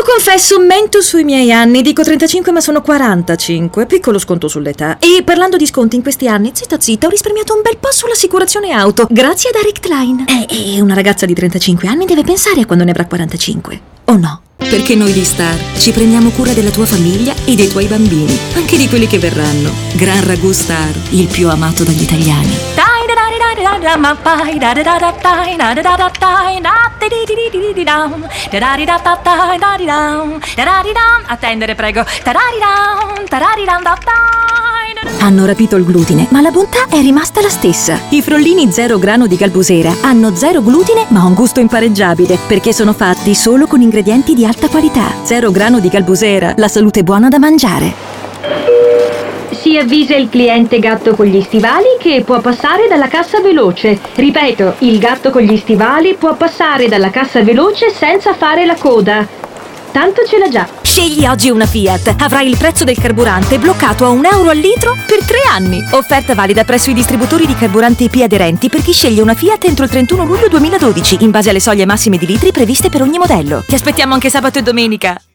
confesso, mento sui miei anni. Dico 35 ma sono 45. Piccolo sconto sull'età. E parlando di sconti in questi anni, zitta, ho risparmiato un bel po' sull'assicurazione auto, grazie a Direct Line. E una ragazza di 35 anni deve pensare a quando ne avrà 45, o no? Perché noi di Star ci prendiamo cura della tua famiglia e dei tuoi bambini, anche di quelli che verranno. Gran Ragù Star, il più amato dagli italiani. Attendere, prego. Hanno rapito il glutine, ma la bontà è rimasta la stessa. I frollini 0 grano di Galbusera hanno 0 glutine ma un gusto impareggiabile, perché sono fatti solo con ingredienti di alta qualità. 0 grano di Galbusera, la salute buona da mangiare. Si avvisa il cliente gatto con gli stivali che può passare dalla cassa veloce. Ripeto, il gatto con gli stivali può passare dalla cassa veloce senza fare la coda. Tanto ce l'ha già. Scegli oggi una Fiat. Avrai il prezzo del carburante bloccato a €1 al litro per 3 anni. Offerta valida presso i distributori di carburante EP aderenti per chi sceglie una Fiat entro il 31 luglio 2012, in base alle soglie massime di litri previste per ogni modello. Ti aspettiamo anche sabato e domenica.